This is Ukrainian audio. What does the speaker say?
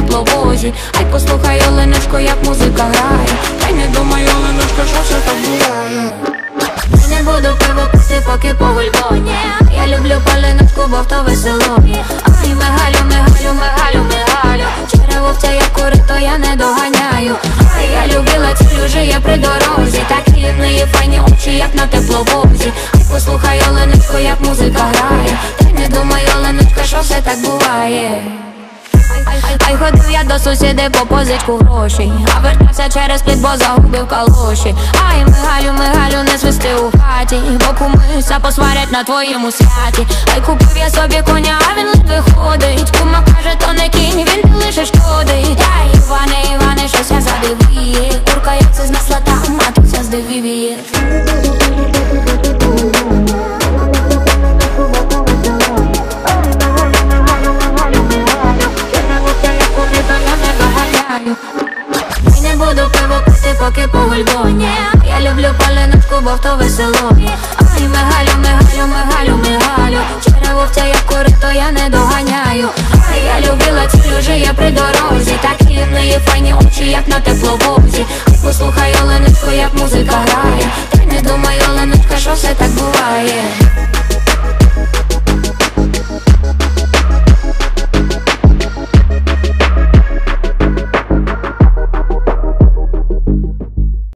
тепловозі. Ай, послухай, оленичко, як музика грає. Та й не думай, оленичко, що все так буває. Не буду пиво пити, поки по гульбоні. Я люблю паленичку, бо в то весело. Ай, мигалю, мигалю, мигалю, мигалю. Черево в це я курито, я не доганяю. Ай, я любила цілю, жиє при дорозі. Такі в неї файні очі, як на тепловозі. Ай, послухай, оленичко, як музика грає. Та й не думай, оленичко, що все так буває. Ай, ходив я до сусіди по позичку грошей, а вертався через плід, бо загубив калоші. Ай, мигалю, мигалю, не свисти у хаті, бо кумися посварять на твоєму святі. Ай, купив я собі коня, а він ледве ходить. Кума каже, то не кінь, він лише шкодить. Ай, Іване, Іване, щось я задивіє. Курка як це знесла там, а тут ся здивіє. Не буду пиво пити, поки по гульбоні. Я люблю паленичку, бо в то весело. Ай, мигалю, мигалю, мигалю, мигалю. Черево в це я курито, я не доганяю. Ай, я любила цілю, жиє при дорозі. Такі в неї файні очі, як на тепловозі. Послухай, оленичко, як музика грає.